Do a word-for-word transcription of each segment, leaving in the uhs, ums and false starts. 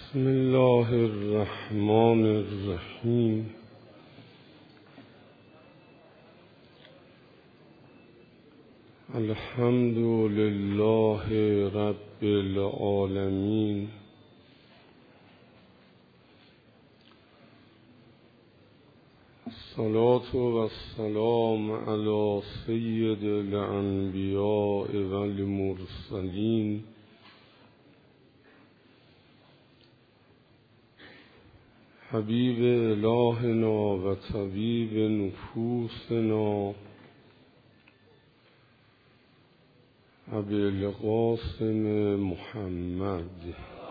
بسم الله الرحمن الرحیم. الحمد لله رب العالمین. الصلاة والسلام علی سید الانبیاء والمرسلین حبیب الهنا و طبیب نفوسنا ابی القاسم محمد.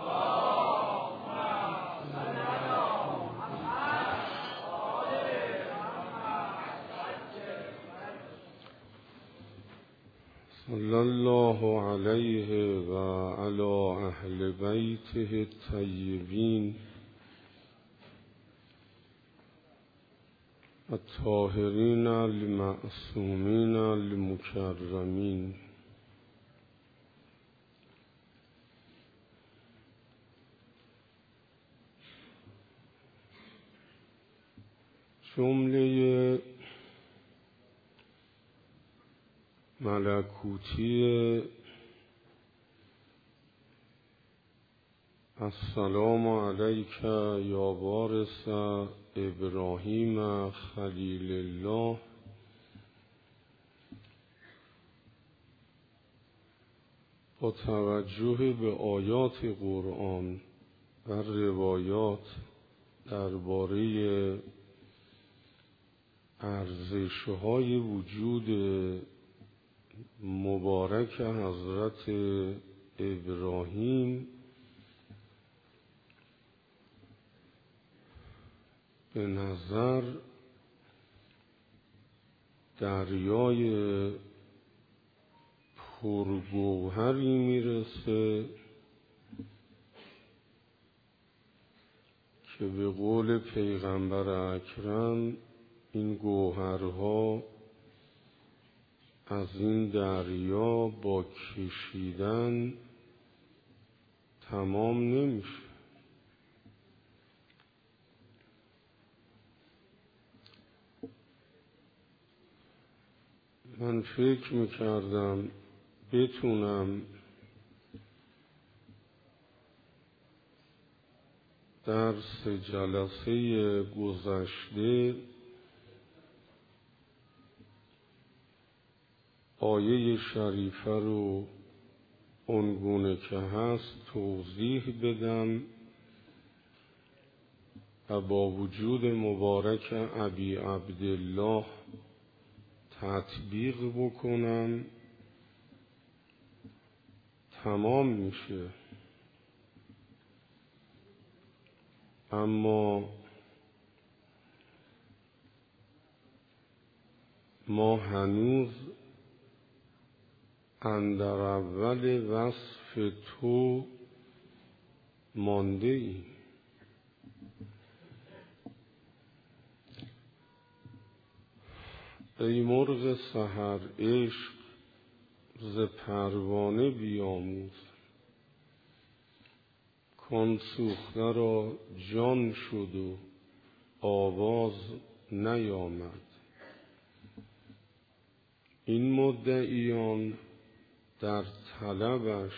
صلی الله علیه و علی اهل بیته الطیبین الطاهرین المعصومین المکرمین. جمله ملکوتی السلام علیک یا وارث ابراهیم خلیل الله با توجه به آیات قرآن و روایات درباره ارزش‌های وجود مبارک حضرت ابراهیم به نظر دریای پرگوهری میرسه که به قول پیغمبر اکرم این گوهرها از این دریا با کشیدن تمام نمیشه. من فکر میکردم بتونم درس جلسه گذشته آیه شریفه رو اونگونه که هست توضیح بدم و با وجود مبارک ابی عبدالله تطبیق بکنم تمام میشه. اما ما هنوز اندر اول وصف تو مانده ایم. ای مرغ سحر عشق ز پروانه بیاموز، کان سوخته را جان شد و آواز نیامد. این مدعیان در طلبش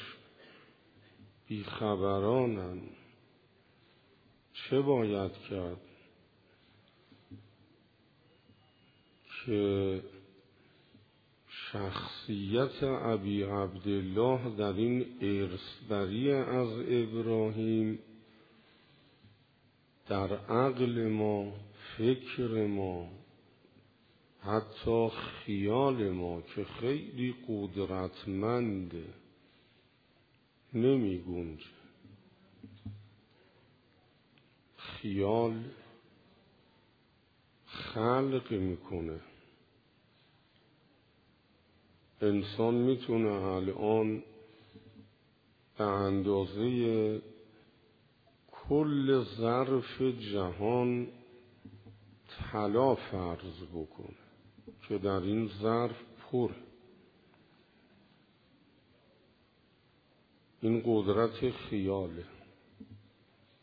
بیخبرانند. چه باید کرد که شخصیت ابی عبدالله در این ارثبری از ابراهیم در عقل ما، فکر ما، حتی خیال ما که خیلی قدرتمنده نمی گنجه. خیال خلق میکنه. انسان میتونه الان به اندازه کل ظرف جهان طلا فرض بکنه که در این ظرف پر. این قدرت خیاله.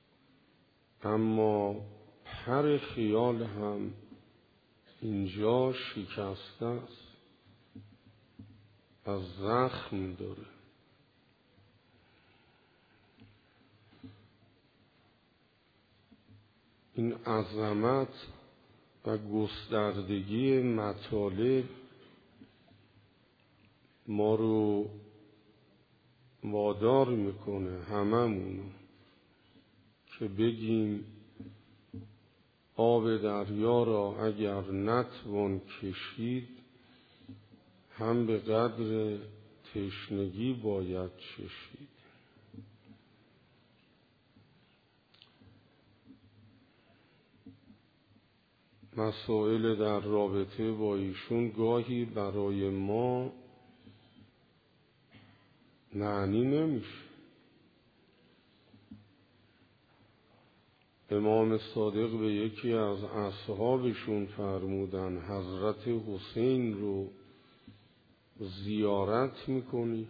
اما پر خیال هم اینجا شکسته است، از زخم داره. این عظمت و گستردگی مطالب ما رو وادار میکنه هممونو که بگیم آب دریا را اگر نتوان کشید هم به قدر تشنگی باید چشید. مسائل در رابطه با ایشون گاهی برای ما معنی نمیشه. امام صادق به یکی از اصحابشون فرمودن حضرت حسین رو زیارت میکنی؟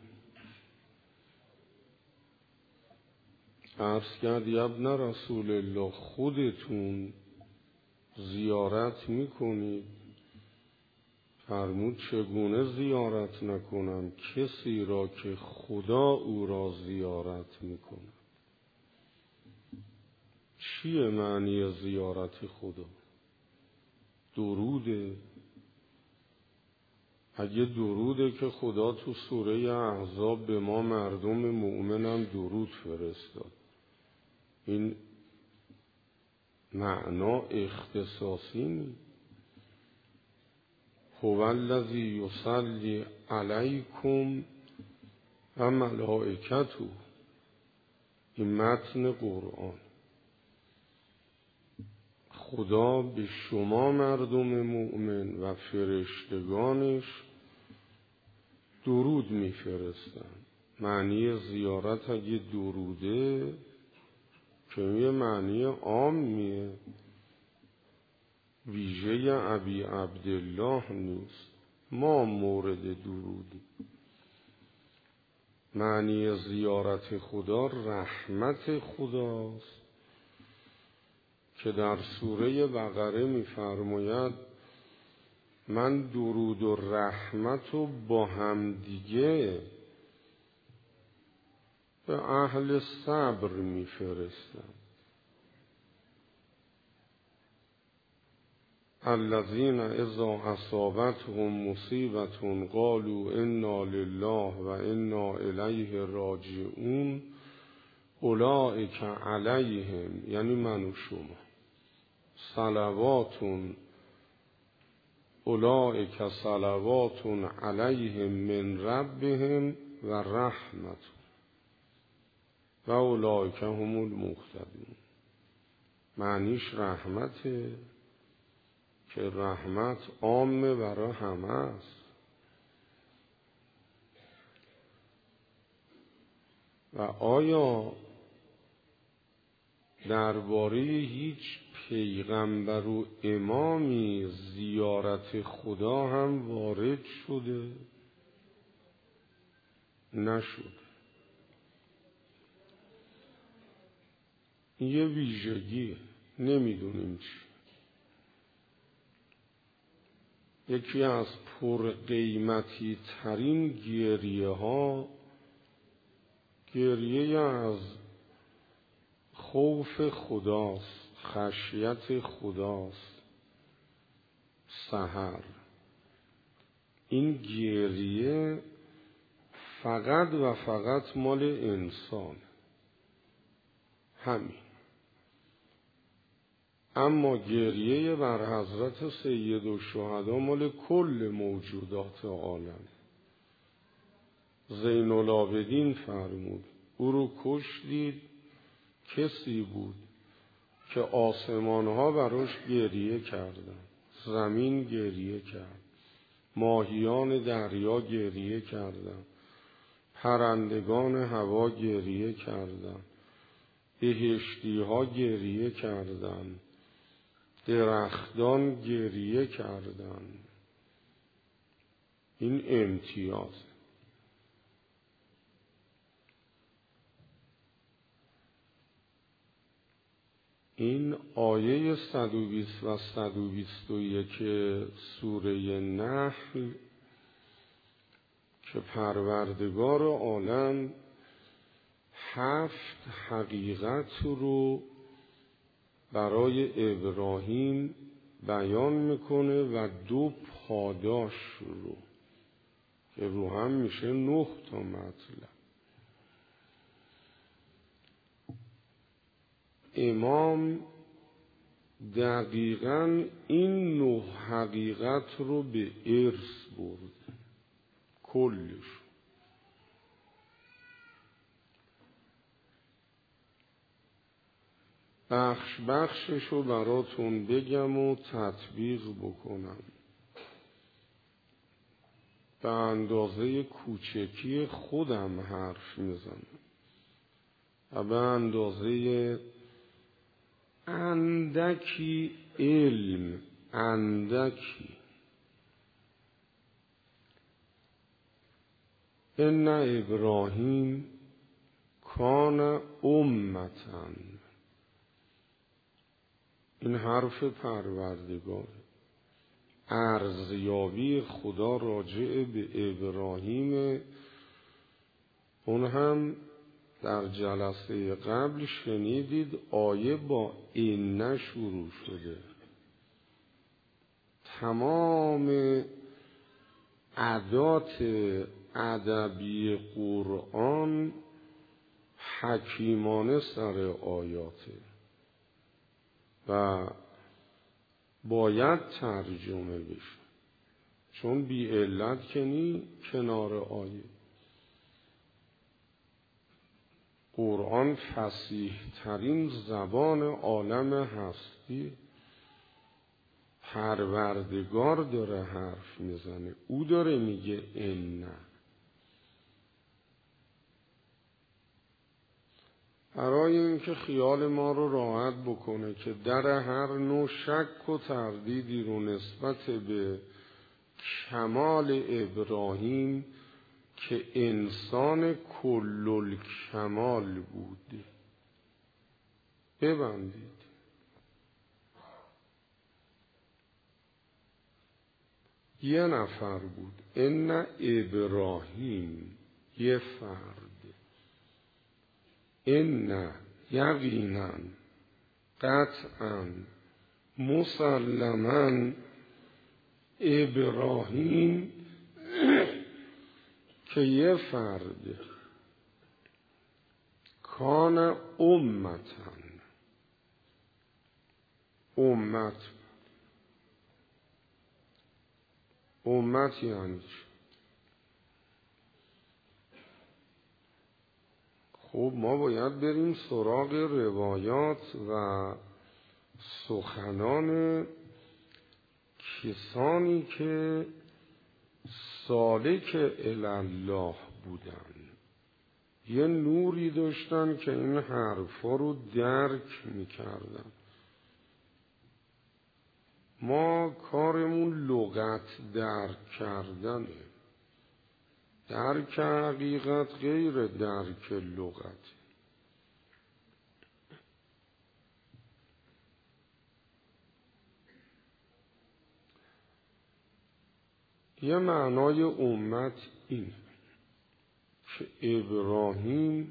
عرض کرد ابن رسول الله خودتون زیارت میکنید؟ فرمود چگونه زیارت نکنم کسی را که خدا او را زیارت میکنه. چیه معنی زیارت خدا؟ دروده. اگه دروده که خدا تو سوره احزاب به ما مردم مؤمنم درود فرستاد. این معنا اختصاصی نیست. هو الذی یصلی علیکم و ملائکته. این متن قرآن. خدا به شما مردم مؤمن و فرشتگانش درود میفرستن. معنی زیارت اگه دروده که یه معنی عامیه، ویژه ابی عبدالله نیست. ما مورد درودی. معنی زیارت خدا رحمت خداست که در سوره بقره می‌فرماید من درود و رحمت رو با هم دیگه به اهل صبر می‌فرستم. الذین اذا اصابتهم مصیبة قالوا انا لله و انا الیه راجعون اولئک علیهم، یعنی من و شما، صلواتون اولئک صلوات علیهم من ربهم و رحمت و اولئک هم المهتدون. معنیش رحمته که رحمت عامه برای همه است. و آیا درباره هیچ پیغمبر و امامی زیارت خدا هم وارد شده؟ نشد. یه ویژگی نمیدونیم چی. یکی از پرقیمتی ترین گریه ها گریه از خوف خداست، خشیت خداست. سحر این گریه فقط و فقط مال انسان، همین. اما گریه بر حضرت سید الشهدا مال کل موجودات عالم. زین العابدین فرمود او رو کشتید، کسی بود که آسمان ها براش گریه کردن، زمین گریه کرد، ماهیان دریا گریه کردن، پرندگان هوا گریه کردن، بهشتی ها گریه کردن، درختان گریه کردن. این امتیاز. این آیه صد و بیست و صد و بیست و یک سوره نحل که پروردگار عالم هفت حقیقت رو برای ابراهیم بیان میکنه و دو پاداش رو که رو هم میشه نه تا مطلب. امام دقیقاً این نه حقیقت رو به ارث برده کلش. بخش بخشش رو براتون بگم و تطبیق بکنم. به اندازه کوچکی خودم حرف میزنم و به اندازه اندکی علم اندکی. ان ابراهیم کان امةً، این حرف پروردگار. ارزیابی خدا راجع به ابراهیم، اون هم در جلسه قبل شنیدید آیه با این شروع شده. تمام ادات ادبی قرآن حکیمانه سر آیاته و باید ترجمه بشه، چون بی علت که نی کنار آیه. قرآن فصیح ترین زبان عالم هستی، پروردگار داره حرف میزنه، او داره میگه این نه. برای اینکه خیال ما رو راحت بکنه که در هر نوع شک و تردیدی رو نسبت به کمال ابراهیم که انسان کل کمال بود ببندید. یه نفر بود، ان ابراهیم، یه فرد. ان یقینا قطعا مسلما ابراهیم که یه فرد کان امةً، امت امت یعنی چی؟ خب ما باید بریم سراغ روایات و سخنان کسانی که سالک الله بودن، یه نوری داشتن که این حرفا رو درک میکردن. ما کارمون لغت درک کردنه. درک حقیقت غیر درک لغت. یه معنای امت این که ابراهیم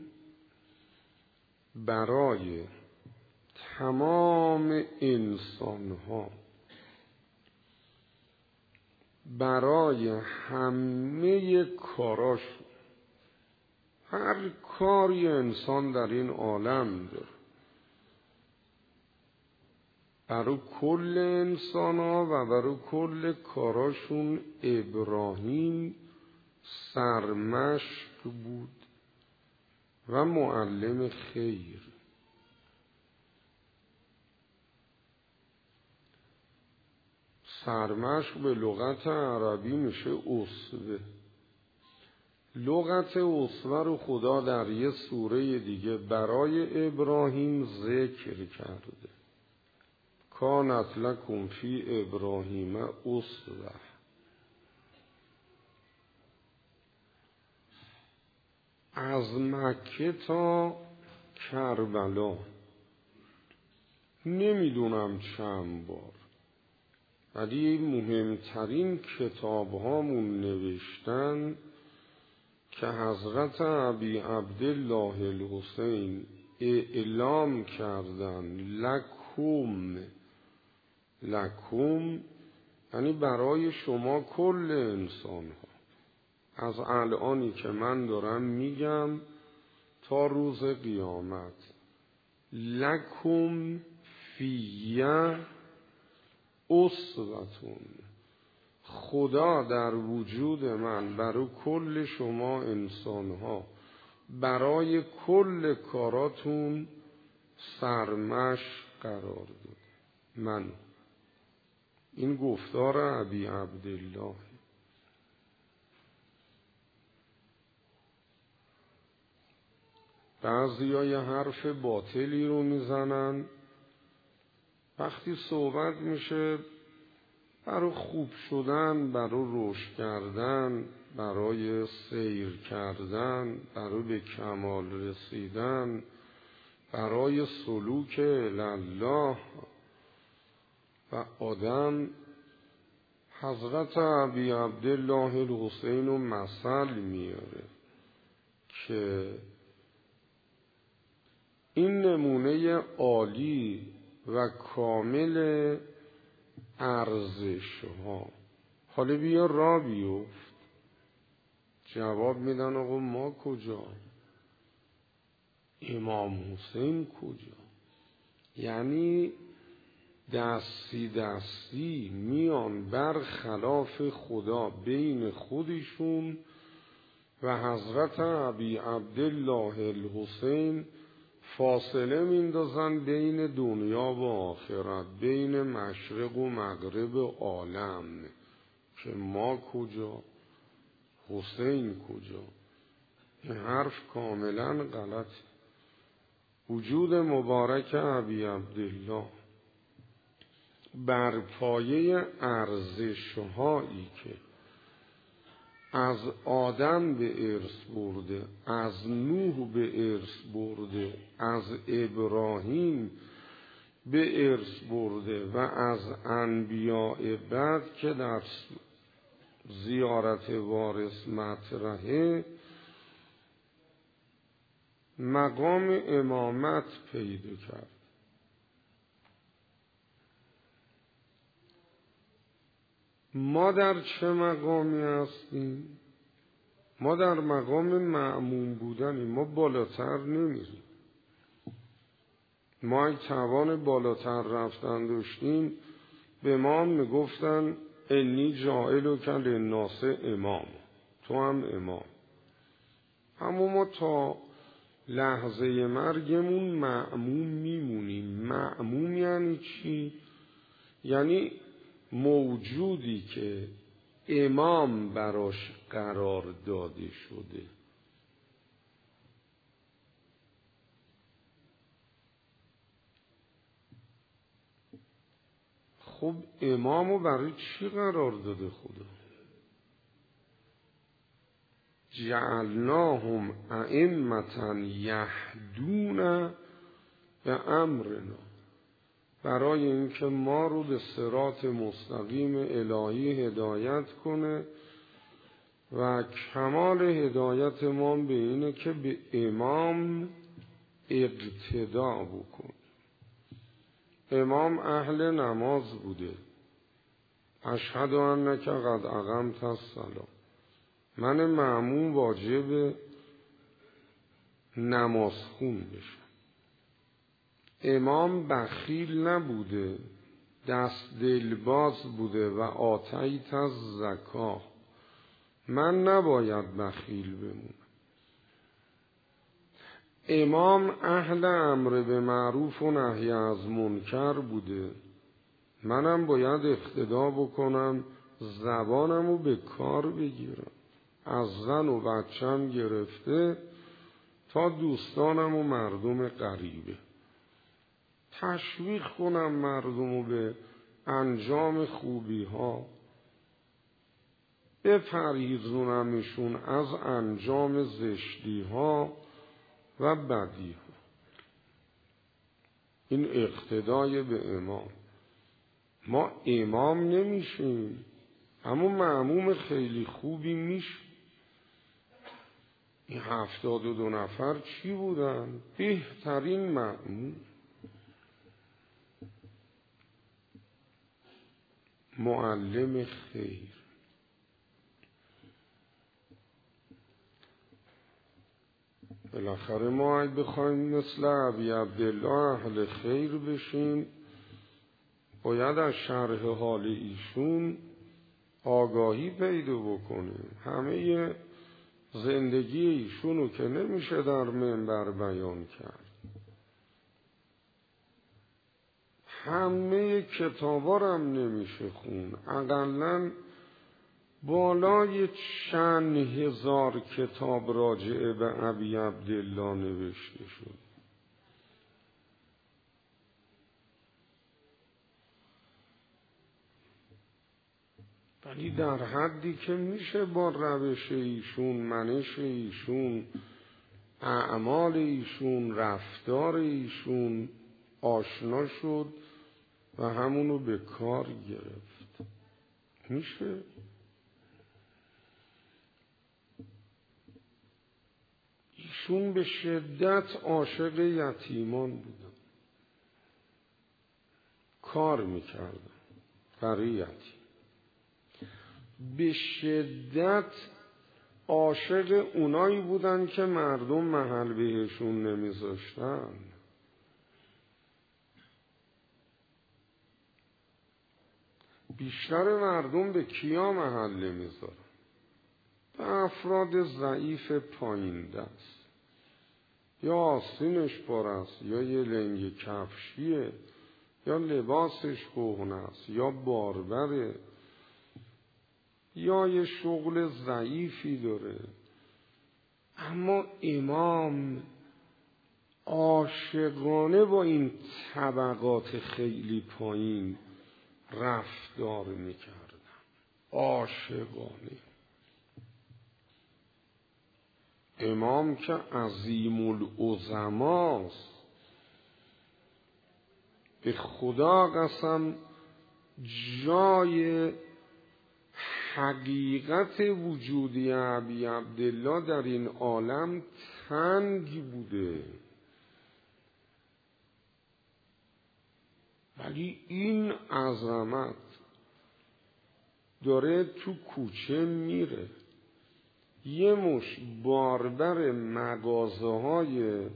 برای تمام انسانها، برای همه کاراش، هر کاری انسان در این عالم داره، برای کل انسان ها و برای کل کاراشون ابراهیم سرمشق بود و معلم خیر. سرمشق به لغت عربی میشه اسوه. لغت اسوه رو خدا در یه سوره دیگه برای ابراهیم ذکر کرده. کانت لکم فی ابراهیم اسوه. از مکه تا کربلا نمیدونم چند بار، ولی مهمترین کتاب هامون نوشتن که حضرت ابی عبدالله الحسین اعلام کردن لکم لکم یعنی برای شما کل انسان ها، از الانی که من دارم میگم تا روز قیامت، لکم فیه اسوتون، خدا در وجود من برای کل شما انسان ها برای کل کاراتون سرمش قرار داده. من این گفتار ابی عبدالله. بعضی های حرف باطلی رو میزنن، وقتی صحبت میشه برای خوب شدن، برای رشد کردن، برای سیر کردن، برای به کمال رسیدن، برای سلوک الله و آدم، حضرت ابی عبدالله الحسین رو مثل میاره که این نمونه عالی و کامل ارزش ها. حالا بیا را بیفت. جواب میدن آقا ما کجا؟ امام حسین کجا؟ یعنی دستی دستی میان برخلاف خدا بین خودشون و حضرت ابی عبدالله الحسین فاصله میندازن بین دنیا و آخرت، بین مشرق و مغرب عالم، که ما کجا؟ حسین کجا؟ این حرف کاملا غلط. وجود مبارک ابی عبدالله بر پایه ارزش‌هایی که از آدم به ارث برده، از نوح به ارث برده، از ابراهیم به ارث برده و از انبیاء بعد که در زیارت وارث مطرحه، مقام امامت پیدا کرد. ما در چه مقامی هستیم؟ ما در مقام مأمون بودنیم. ما بالاتر نمیریم. ما اگه توان بالاتر رفتن داشتیم به ما میگفتن انی جاعلک للناس امام، تو هم امام. اما ما تا لحظه مرگمون مأمون میمونیم. مأمون یعنی چی؟ یعنی موجودی که امام براش قرار داده شده. خب امامو برای چی قرار داده خدا؟ جعلناهم ائمة یهدون به امرنا، برای اینکه ما رو به صراط مستقیم الهی هدایت کنه و کمال هدایت ما به اینه که به امام اقتدا بکن. امام اهل نماز بوده. اشهد انک قد اقمت الصلاة، من مأمون واجب نماز خون بشم. امام بخیل نبوده، دست دلباز بوده و آتیت از زکا، من نباید بخیل بمونم. امام اهل امر به معروف و نهی از منکر بوده، منم باید اقتدا بکنم، زبانمو به کار بگیرم، از زن و بچم گرفته تا دوستانم و مردم غریبه، تشویق کنم مردمو به انجام خوبی ها، بپریزونمشون از انجام زشتی ها و بدی ها. این اقتدای به امام. ما امام نمیشیم اما مأموم خیلی خوبی میشه. این هفتاد و دو نفر چی بودن؟ بهترین مأموم، معلم خیر. بالاخره ما اگه بخوایم مثل ابی عبدالله اهل خیر بشیم باید از شرح حال ایشون آگاهی پیدا بکنیم. همه زندگی ایشونو که نمیشه در منبر بیان کرد، همه کتابا رو هم نمیشه خون، اقلن بالای چند هزار کتاب راجع به ابی عبدالله نوشته شد. ولی در حدی که میشه با روش ایشون، منش ایشون، اعمال ایشون، رفتار ایشون آشنا شد و همونو به کار گرفت. میشه. ایشون به شدت عاشق یتیمان بودن، کار میکردن برای یتیم. به شدت عاشق اونایی بودن که مردم محل بهشون نمیذاشتن. بیشتر مردم به کیا محل نمیذارن؟ به افراد ضعیف پایین دست، یا آستینش پر است، یا یه لنگ کفشیه، یا لباسش کهنه است، یا باربره، یا یه شغل ضعیفی داره. اما امام عاشقانه با این طبقات خیلی پایین رفتار میکردن، عاشقانه. امام که عظیم العظماست، به خدا قسم جای حقیقت وجودی ابی عبدالله در این عالم تنگ بوده، ولی این عظمت داره تو کوچه میره. یه مش باربر مغازه های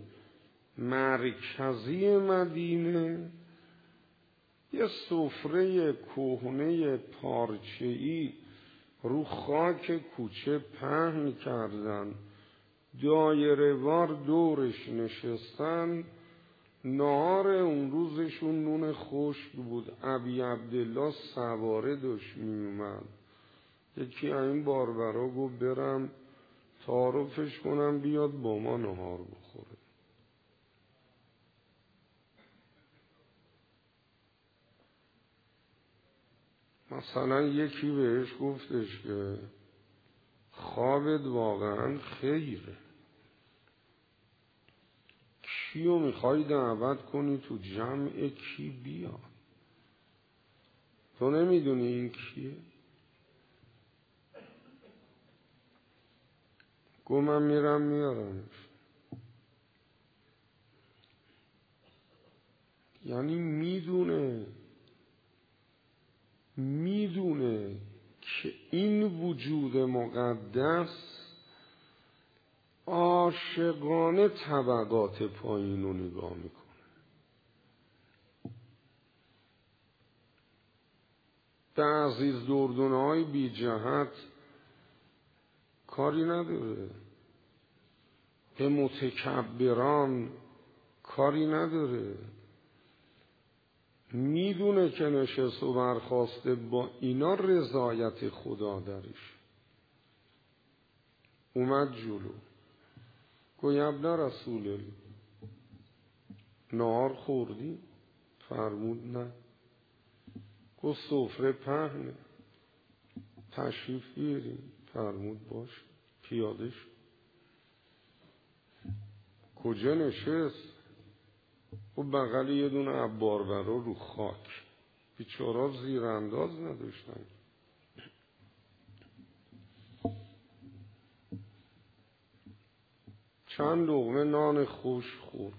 مرکزی مدینه یه سفره کهنه پارچه‌ای رو خاک کوچه پهن کردن، دایره وار دورش نشستن. نهار اون روزشون نون خشک بود. ابی عبدالله سواره داشت می اومد. یکی این باربرا گفت برم تعارفش کنم بیاد با ما نهار بخوره. مثلا یکی بهش گفتش که خوابت واقعا خیره، کیو میخوای دعوت کنی تو جمع کی بیاد؟ تو نمیدونی این کیه؟ گو من میرم میارمش. یعنی میدونه میدونه که این وجود مقدس عاشقانه طبقات پایین رو نگاه میکنه. به عزیز دردونه های بی جهت کاری نداره، به متکبران کاری نداره. میدونه که نشست و برخاسته با اینا رضایت خدا درش. اومد جلو گوی ابن رسول الله نهار خوردی؟ فرمود نه. گو سفره پهنه، تشریف بیاریم. فرمود باش. پیاده شد. کجا نشست؟ خب بغل یه دونه عباربرا رو خاک، بیچارا زیرانداز نداشتن. چند لقمه نان خوش خورد.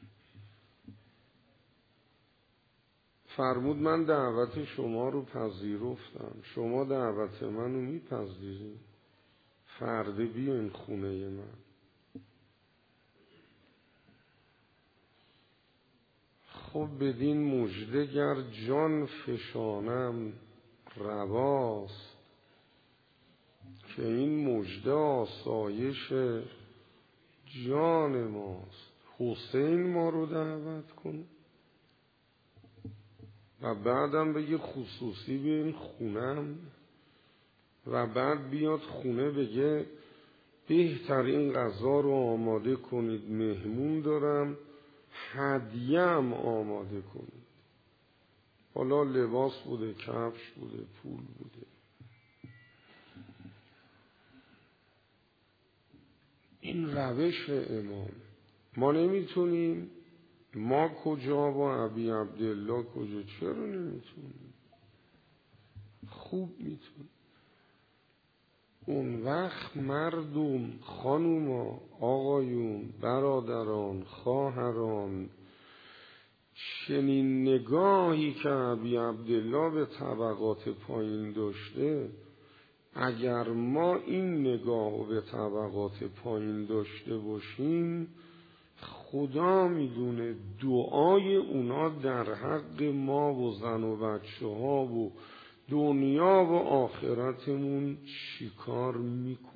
فرمود من دعوت شما رو پذیرفتم، شما دعوت منو میپذیرید؟ فردا بیاین خونه من. خب بدین مژده گر جان فشانم رواست، که این مژده آسایش جان ماست. حسین ما رو دعوت کنه و بعدم بگه خصوصی بیاین خونم، و بعد بیاد خونه بگه بهترین غذا رو آماده کنید، مهمون دارم، هدیه هم آماده کنید. حالا لباس بوده، کفش بوده، پول بوده. این روش امام. ما نمیتونیم؟ ما کجا و ابی عبدالله کجا؟ چرا نمیتونیم؟ خوب میتونیم. اون وقت مردم، خانوما، آقایون، برادران، خواهران، چنین نگاهی که ابی عبدالله به طبقات پایین داشته، اگر ما این نگاه به طبقات پایین داشته باشیم، خدا میدونه دعای اونا در حق ما و زن و بچه ها و دنیا و آخرتمون چیکار میکنه.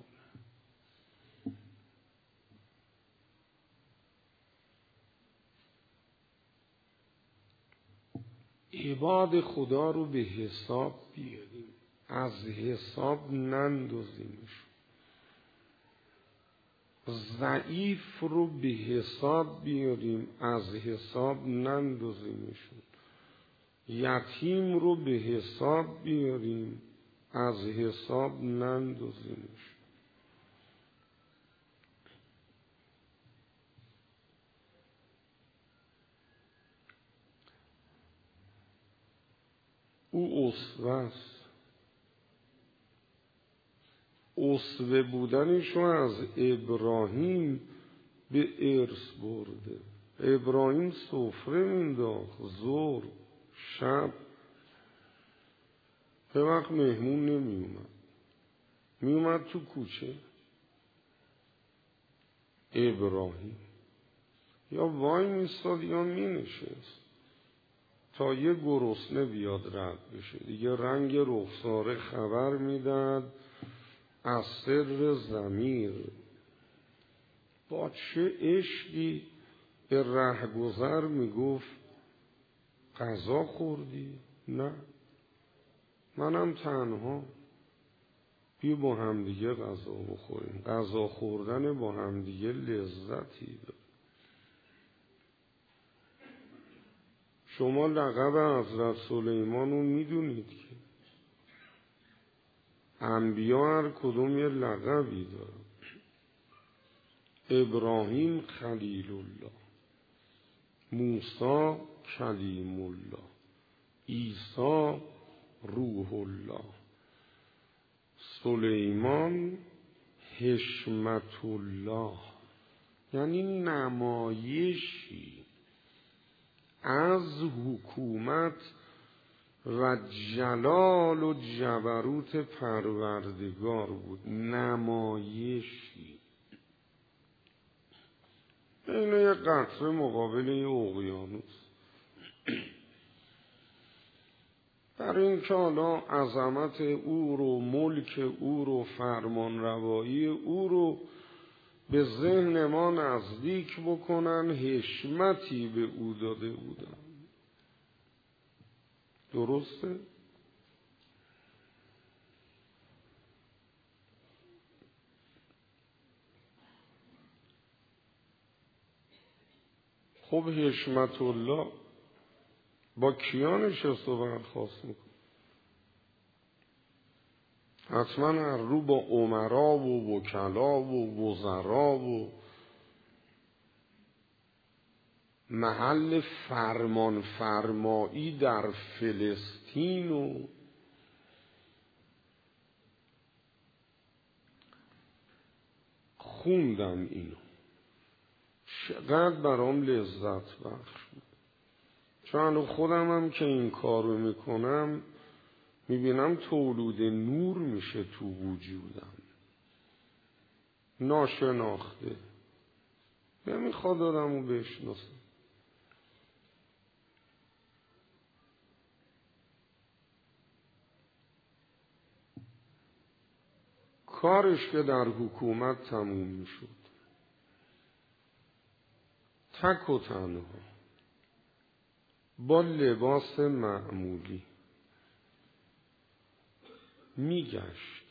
عباد خدا رو به حساب بیاریم، از حساب نندازیمش. ضعیف رو به حساب بیاریم، از حساب نندازیمشون. یتیم رو به حساب بیاریم، از حساب نندازیمش. او اسوه است. اسوه بودنش رو از ابراهیم به ارث برده. ابراهیم سفره مینداخت، ظهر، شب. به وقت مهمون نمی اومد، می اومد تو کوچه. ابراهیم یا وای میستاد یا می نشست تا یه گرسنه بیاد رد بشه. دیگه رنگ رخساره خبر میداد از سر ضمیر. با چه عشقی به رهگذر میگفت غذا خوردی؟ نه، منم تنها. بیا با همدیگه غذا بخوریم. غذا خوردن با همدیگه لذتی داره. شما لقب حضرت سلیمان رو میدونید که انبیا هر کدوم یه لقبی داره. ابراهیم خلیل الله، موسی کلیم الله، عیسی روح الله، سلیمان حشمت الله. یعنی نمایشی از حکومت و جلال و جبروت پروردگار بود. نمایشی. این یه قطره مقابل یه اقیانوس. برای این که حالا عظمت او رو، ملک او رو، فرمان روایی او رو به ذهن ما نزدیک بکنن، حشمتی به او داده بودن. درسته؟ خب حشمت الله با کیا نشست و برخاست میکن؟ حتما هر رو با امرا و وکلا و وزرا و محل فرمان فرمایی در فلسطین و خوندم اینو، چقدر برام لذت بخش بود. چون خودم هم که این کارو میکنم میبینم تولود نور میشه تو وجودم، ناشناخته، نمیخواد آدمو بشناسم. کارش که در حکومت تموم میشد، تک و تنها با لباس معمولی میگشت.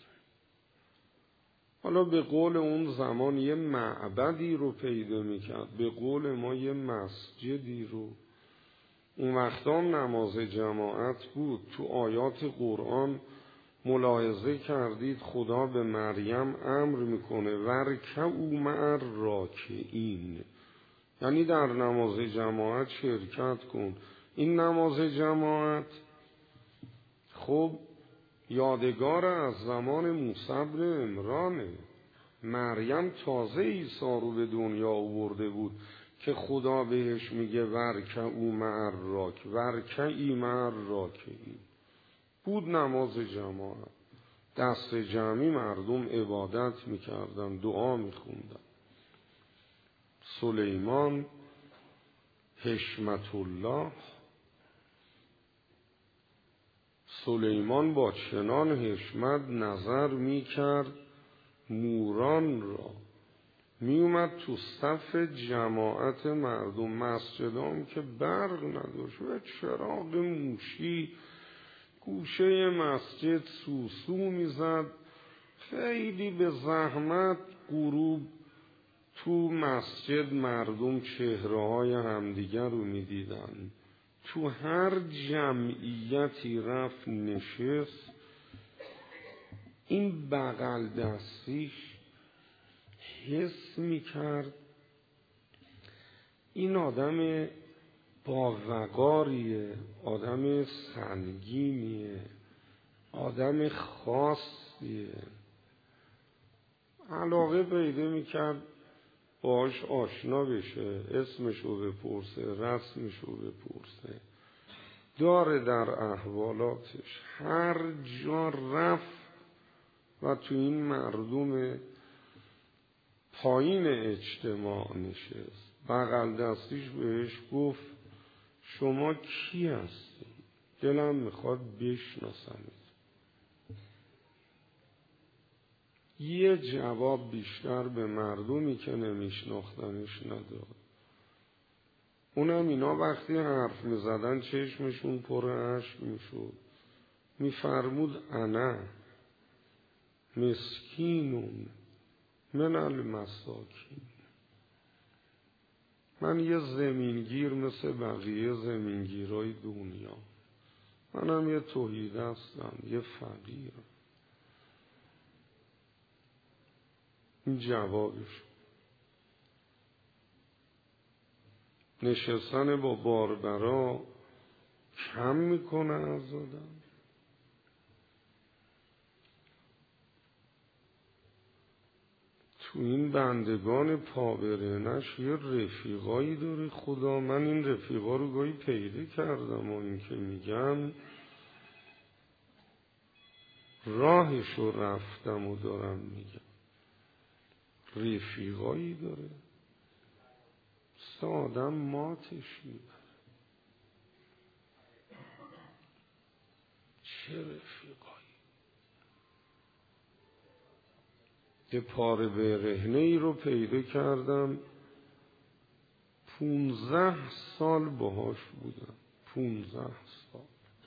حالا به قول اون زمان یه معبدی رو پیدا میکرد، به قول ما یه مسجدی رو. اون وقتا نماز جماعت بود. تو آیات قرآن ملاحظه کردید خدا به مریم امر میکنه ورکعوا مع الراکعین، یعنی در نماز جماعت شرکت کن. این نماز جماعت خب یادگار از زمان موسی بن عمرانه. مریم تازه عیسی رو به دنیا آورده بود که خدا بهش میگه ورکعوا مع الراک، ورکعی مع الراکعین. بود نماز جماعت، دست جمعی مردم عبادت میکردن، دعا میخوندن. سلیمان حشمت الله، سلیمان با چنان حشمت نظر میکرد موران را، میومد تو صف جماعت مردم. مسجدام که برق نداشت و چراغ موشی گوشه مسجد سوسو میزد، خیلی به زحمت غروب تو مسجد مردم چهره‌های همدیگر رو میدیدن. تو هر جمعیتی رفت نشست، این بغل دستیش حس میکرد این آدم با وقاریه، آدم سنگینیه، آدم خاصیه. علاقه پیدا میکرد باش آشنا بشه، اسمشو بپرسه، رسمشو بپرسه، داره در احوالاتش. هر جا رفت و تو این مردم پایین اجتماع نشست، بغل دستیش بهش گفت شما کی هستی؟ دلم میخواد بشناسمت. یه جواب بیشتر به مردمی که نمیشناختنش نداد. اونم اینا وقتی حرف میزدن چشمشون پر اشک میشد. میفرمود انا مسکینون من المساکین، من یه زمینگیر مثل بقیه زمینگیرای دنیا، منم یه تهیدستم، یه فقیر. این جوابش. نشستن با باربرا کم میکنه از آدم؟ تو این بندگان پابرهنش یه رفیقایی داره خدا. من این رفیقا رو گاهی پیدا کردم و این که میگم راهش رو رفتم و دارم میگم. رفیقایی داره سه آدم ماتش میبره. چه رفیقایی؟ یه پاره برهنه ای رو پیدا کردم، پونزده سال باهاش بودم، پونزده سال.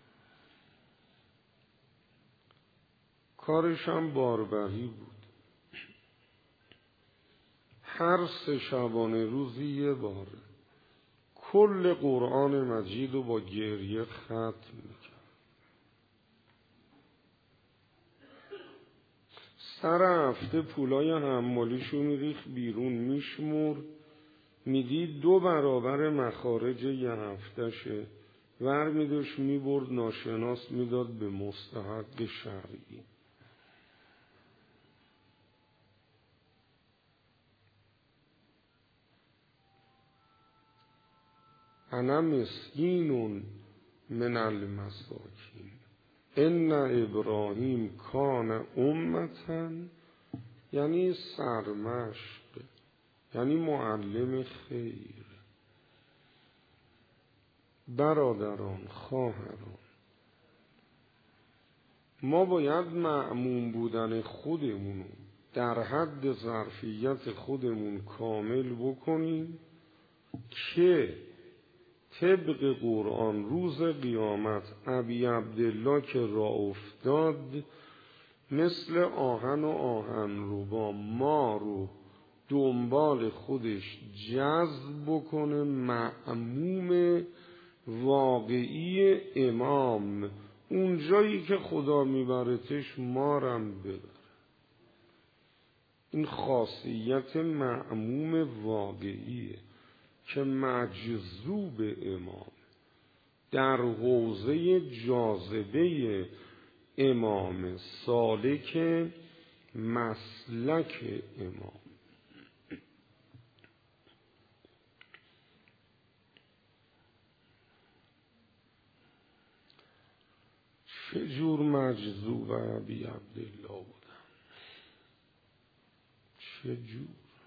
کارش هم باربری بود. هر سه شبانه روزی یه بار کل قرآن مجید رو با گریه ختم میکرد. سر هفته پولای حمالیشو میریخت بیرون، میشمور میدید دو برابر مخارج یه هفتشه، ور میدوش میبرد ناشناس میداد به مستحق شرعی. انا مسکین من المساکین ان ابراهیم کان امتا، یعنی سرمشق، یعنی معلم خیر. برادران، خواهران، ما باید مأمون بودن خودمونو در حد ظرفیت خودمون کامل بکنیم که طبق قرآن روز قیامت ابی عبدالله که راه افتاد مثل آهن و آهن رو با ما رو دنبال خودش جذب بکنه، مأموم واقعی امام، اون جایی که خدا میبرتش مارم ببر. این خاصیت مأموم واقعیه که مجذوب امام، در حوزه جاذبه امام، سالک مسلک امام. چه جور مجذوب ابی عبدالله بودم، چه جور.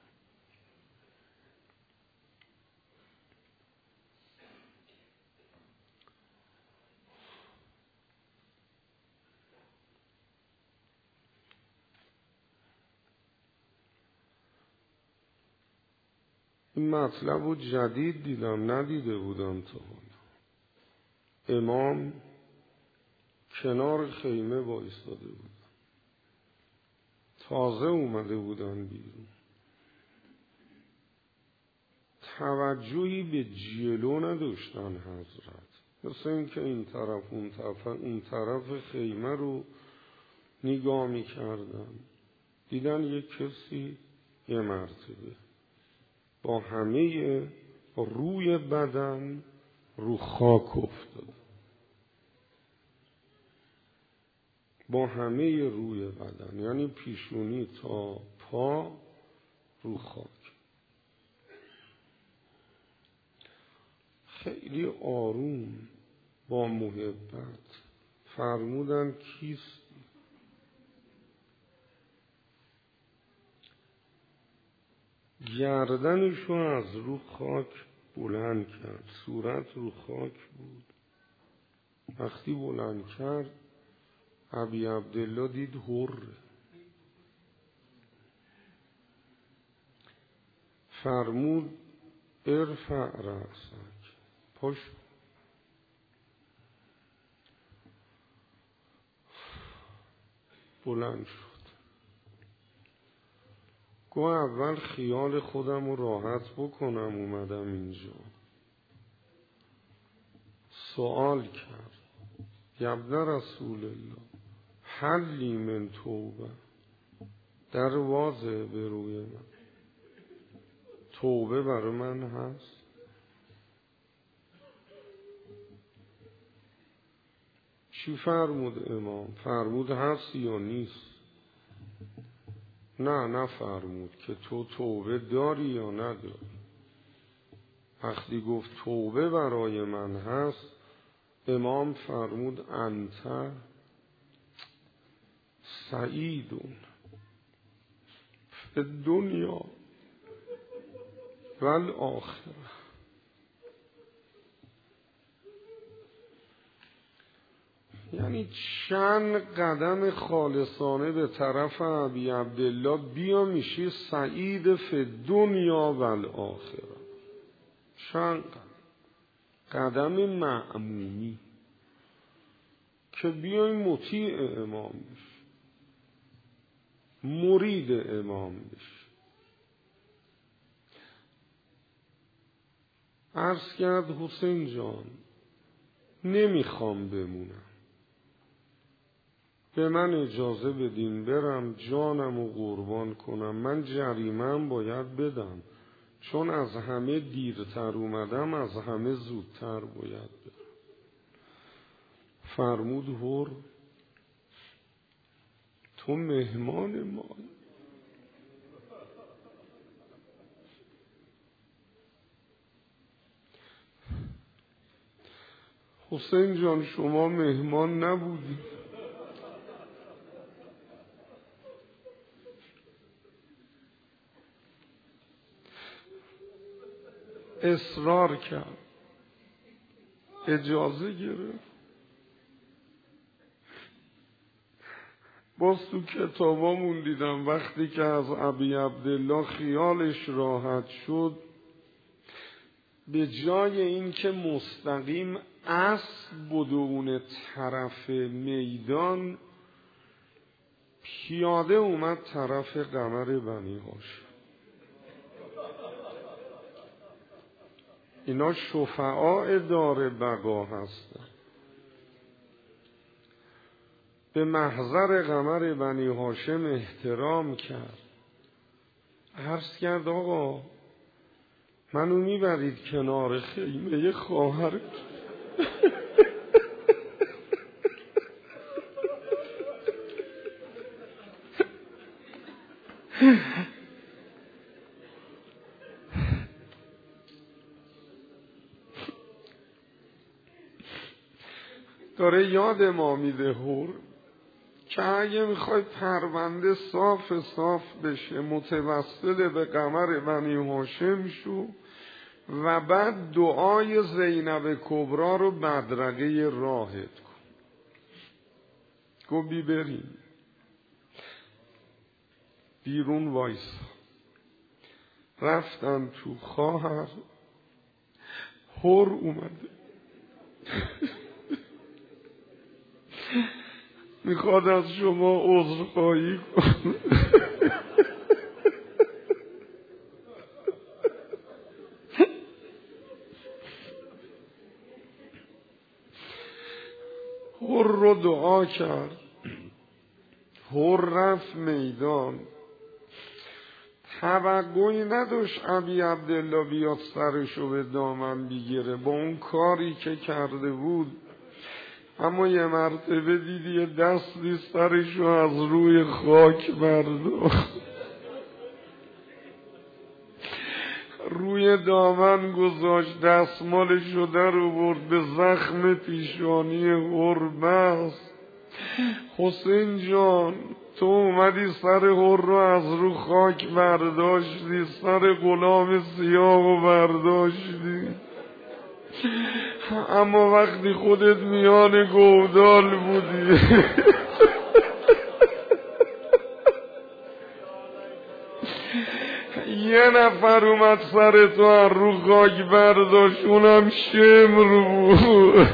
این مطلب رو جدید دیدم، ندیده بودم تا حالا. امام کنار خیمه وایساده بودن، تازه اومده بودن بیرون، توجهی به جلو نداشتن حضرت، مثل این که این طرف اون طرف اون طرف خیمه رو نگاه می کردن. دیدن یک کسی یه مرتبه با همه روی بدن رو خاک افتاد، با همه روی بدن، یعنی پیشونی تا پا رو خاک. خیلی آروم با محبت فرمودن کیستی؟ گردنشو از رو خاک بلند کرد، صورت رو خاک بود. وقتی بلند کرد ابی عبدالله دید حره. فرمود ارفع رأسک، پاش بلند شد. گو اول خیال خودم رو راحت بکنم اومدم اینجا. سوال کرد یبن رسول الله حلی من توبه، در واضح به روی من، توبه برای من هست؟ چی فرمود امام؟ فرمود هست یا نیست؟ نه نفرمود که تو توبه داری یا نداری. وقتی گفت توبه برای من هست، امام فرمود انت سعیدون فی الدنیا و الاخره. یعنی چند قدم خالصانه به طرف ابی عبدالله بیا میشی سعید فی دنیا و الاخره. چند قدم معمومی که بیای مطیع امام بشی، مرید امام بشی. عرض کرد حسین جان نمیخوام بمونم، به من اجازه بدین برم جانم رو قربان کنم، من جریمه‌ام باید بدم، چون از همه دیرتر اومدم از همه زودتر باید برم. فرمود هر تو مهمان ما. حسین جان شما مهمان نبودی. اصرار کرد، اجازه گرفت. باز تو کتابامون دیدم وقتی که از ابی عبدالله خیالش راحت شد، به جای این که مستقیم اسب بدون طرف میدان، پیاده اومد طرف قمر بنی هاشم. اینا شفعاء دار بقا هستن. به محضر قمر بنی هاشم احترام کرد. عرض کرد آقا منو میبرید کنار خیمه خواهر. داره یاد ما میده هر که اگه میخوای پرونده صاف صاف بشه متوسل به قمر بنی هاشم شو و بعد دعای زینب کبرا رو بدرقه راهت کن. گو بی بریم. بیرون وایسا. رفتن تو. خواهر هر اومده میخواد از شما عذرخواهی کن. هر رو دعا کرد. هر رفت میدان. توقعی نداشت ابی عبدالله بیاد سرشو به دامن بگیره با اون کاری که کرده بود، اما یه مرتبه دیدی یه دستی سرشو از روی خاک برداشت، روی دامن گذاشت، دستمالشو در آورد، به زخم پیشانی هر بست. حسین جان تو اومدی سر هر رو از رو خاک برداشتی، سر غلام سیاه رو برداشتی، اما وقتی خودت میان گودال بودی یه نفر اومد سر تو از رو خاک برداشت، اونم شمر بود.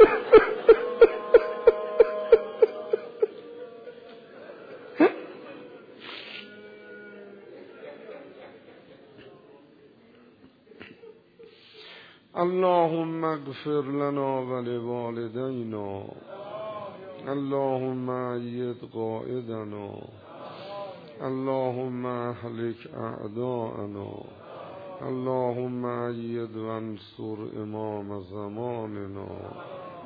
اللهم اغفر لنا ولوالدينا، اللهم أيد قائدنا، اللهم اهلك اعداءنا، اللهم أيد وانصر امام زماننا.